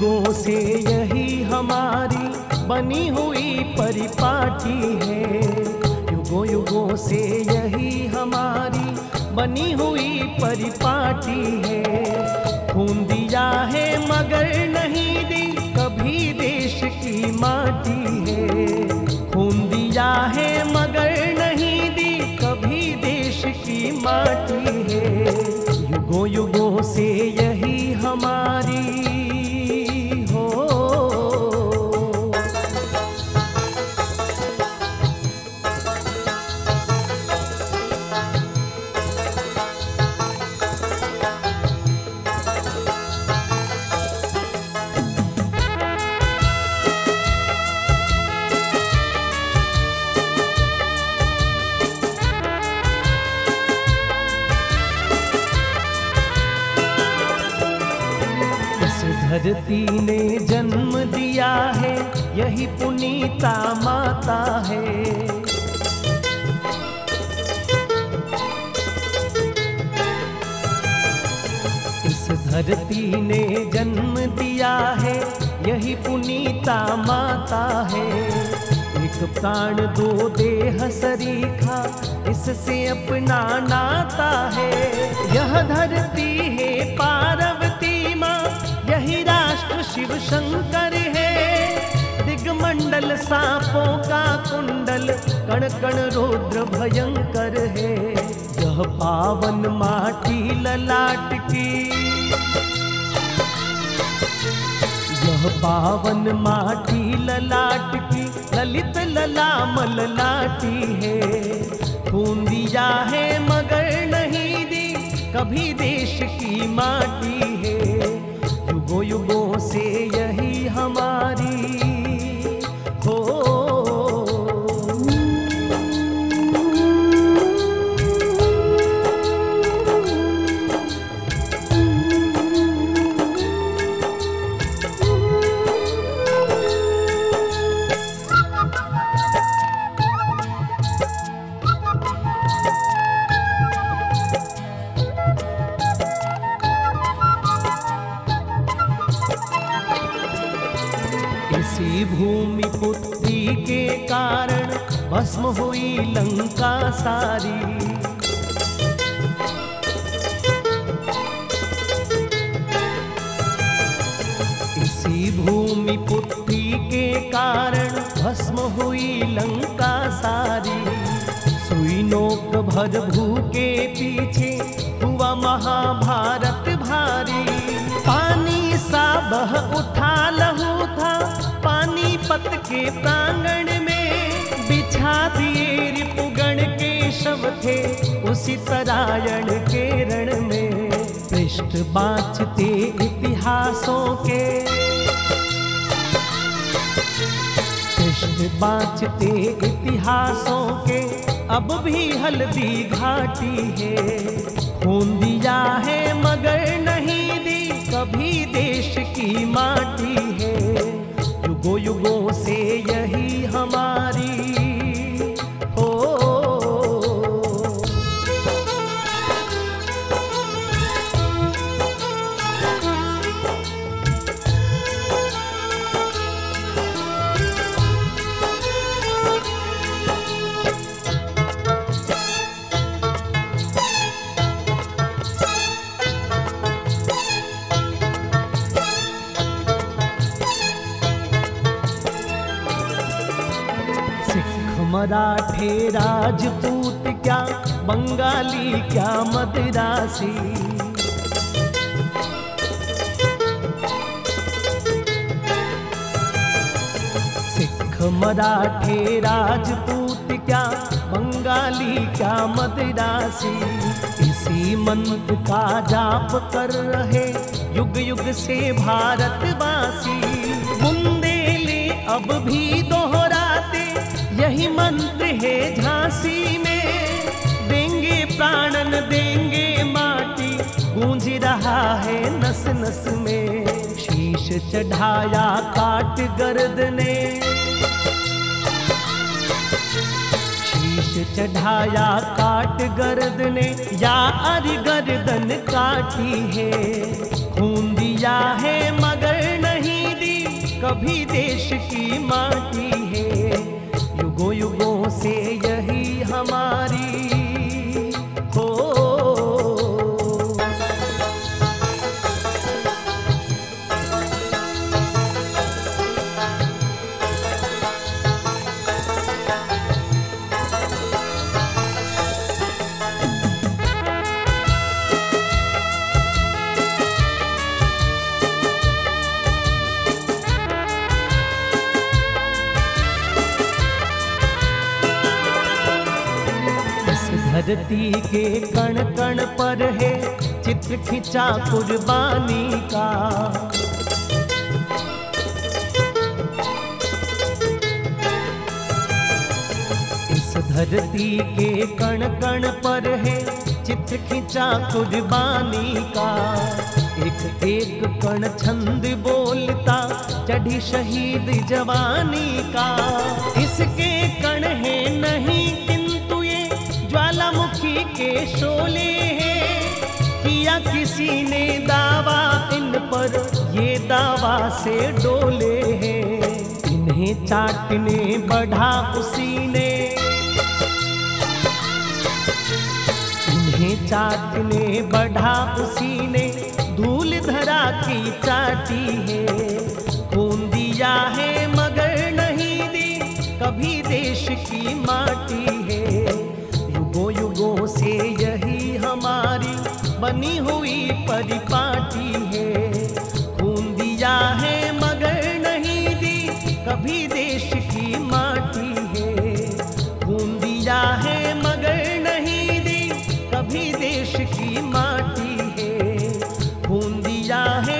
युगों से यही हमारी बनी हुई परिपाटी है। युगों युगों से यही हमारी बनी हुई परिपाटी है। खून दिया है मगर नहीं दी कभी देश की माटी है। खून दिया है मगर नहीं दी कभी देश की माटी है। युगों युगों से यही हमारी हो। धरती ने जन्म दिया है यही पुनीता माता है। इस धरती ने जन्म दिया है यही पुनीता माता है। एक प्राण दो देह सरीखा इससे अपना नाता है। यह धरती है पार्वती माँ यही राष्ट्र शिव शंकर है। दिग्मंडल सांपों का कुंडल कण कण रुद्र भयंकर है। यह पावन माटी ललाट की यह पावन माटी ललाट की ललित ललामल लाटी है। खून दिया है मगर नहीं दी कभी देश की माटी है। युगों युगों से यही हमारी हो। इसी भूमि पुत्री के कारण भस्म हुई लंका सारी। इसी भूमि पुत्री के कारण भस्म हुई लंका सारी। सुई नोक भर भू के पीछे हुआ महाभारत भारी। पानी सा बह उठा लहू था पानीपत के प्रांगण में। बिछा दिए रिपुगण के शव थे उसी तरायण के रण में। पृष्ठ बाँचते इतिहासों के पृष्ठ बाँचते इतिहासों के अब भी हल्दी घाटी है। खून दिया है मगर नहीं दी कभी देश की माटी है। युगों युगों से यही हमारी हो। मराठे राजपूत क्या बंगाली क्या मद्रासी। सिख मराठे राजपूत क्या बंगाली क्या मद्रासी। इसी मंत्र का जाप कर रहे युग युग से भारतवासी। बुंदेली अब भी दोहराते यही मंत्र है झांसी में। देंगे प्राणन देंगे माटी गूंज रहा है नस नस में। शीश चढ़ाया काट गर्दने शीश चढ़ाया काट गर्दने या अरि गर्दन काटी है। खून दिया है मगर नहीं कभी देश की माटी है। युगों युगों से यही हमारी हो। धरती के कण कण पर है चित्र खिंचा कुर्बानी का। इस धरती के कण कण पर है चित्र खिंचा कुर्बानी का। एक एक कण छंद बोलता चढ़ी शहीद जवानी का। इसके कण है नहीं किंतु ये ज्वालामुखी के शोले हैं। किया किसी ने दावा इन पर, ये दावा से डोले हैं। इन्हें चाटने बढ़ा उसी ने, इन्हें चाटने बढ़ा उसी ने धूल धरा की चाटी है। खून दिया है मगर नहीं दी कभी देश की माटी है। युगों युगों से यही हमारी बनी हुई परिपाटी है। खून दिया है मगर नहीं दी कभी देश की माटी है। खून दिया है मगर नहीं दी कभी देश की माटी है। खून दिया है